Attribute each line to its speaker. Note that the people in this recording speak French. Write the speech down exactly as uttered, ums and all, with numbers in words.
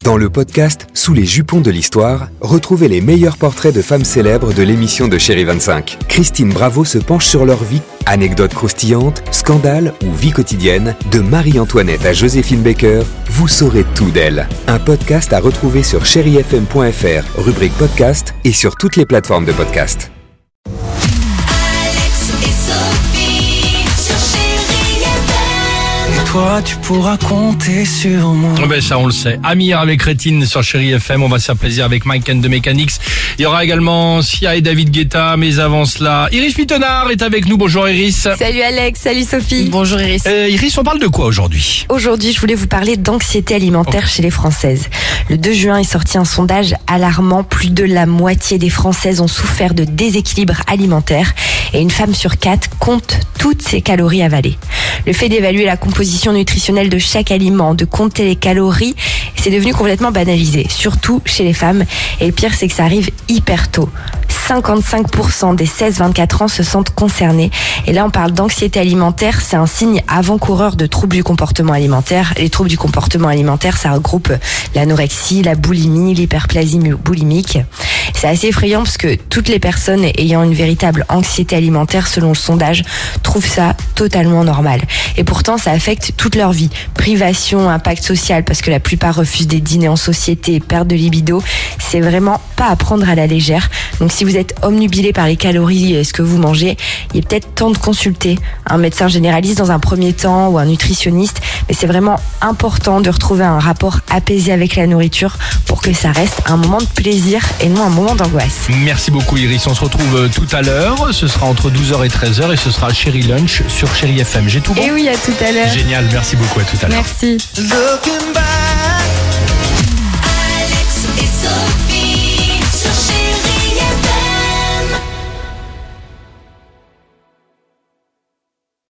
Speaker 1: Dans le podcast Sous les jupons de l'histoire, retrouvez les meilleurs portraits de femmes célèbres de l'émission de Chérie vingt-cinq. Christine Bravo se penche sur leur vie, anecdotes croustillantes, scandales ou vie quotidienne. De Marie-Antoinette à Joséphine Baker, vous saurez tout d'elle. Un podcast à retrouver sur chéri f m point f r, rubrique podcast et sur toutes les plateformes de podcast.
Speaker 2: Toi, tu pourras compter sur moi.
Speaker 3: Oh ben ça on le sait. Amir avec Rétine sur Chéri F M, on va se faire plaisir avec Mike and the Mechanics. Il y aura également Sia et David Guetta, mais avant cela, Iris Mittenard est avec nous. Bonjour Iris.
Speaker 4: Salut Alex, salut Sophie.
Speaker 5: Bonjour Iris.
Speaker 3: Euh, Iris, on parle de quoi aujourd'hui ?
Speaker 4: Aujourd'hui, je voulais vous parler d'anxiété alimentaire oh. chez les Françaises. Le deux juin est sorti un sondage alarmant. Plus de la moitié des Françaises ont souffert de déséquilibre alimentaire et une femme sur quatre compte toutes ses calories avalées. Le fait d'évaluer la composition nutritionnelle de chaque aliment, de compter les calories, c'est devenu complètement banalisé, surtout chez les femmes. Et le pire, c'est que ça arrive hyper tôt. cinquante-cinq pour cent des seize vingt-quatre ans se sentent concernés. Et là, on parle d'anxiété alimentaire. C'est un signe avant-coureur de troubles du comportement alimentaire. Les troubles du comportement alimentaire, ça regroupe l'anorexie, la boulimie, l'hyperplasie boulimique. C'est assez effrayant parce que toutes les personnes ayant une véritable anxiété alimentaire, selon le sondage, trouvent ça totalement normal. Et pourtant, ça affecte toute leur vie. Privation, impact social, parce que la plupart refusent des dîners en société, perte de libido. C'est vraiment pas à prendre à la légère. Donc si vous êtes omnubilé par les calories et ce que vous mangez, il est peut-être temps de consulter un médecin généraliste dans un premier temps ou un nutritionniste. Mais c'est vraiment important de retrouver un rapport apaisé avec la nourriture pour que ça reste un moment de plaisir et non un moment d'angoisse.
Speaker 3: Merci beaucoup Iris, on se retrouve tout à l'heure. Ce sera entre douze heures et treize heures et ce sera Chéri Lunch sur Chéri F M. J'ai tout bon ?
Speaker 4: Et oui, à tout à l'heure.
Speaker 3: Génial, merci beaucoup, à tout à l'heure.
Speaker 4: Merci.
Speaker 2: Looking back.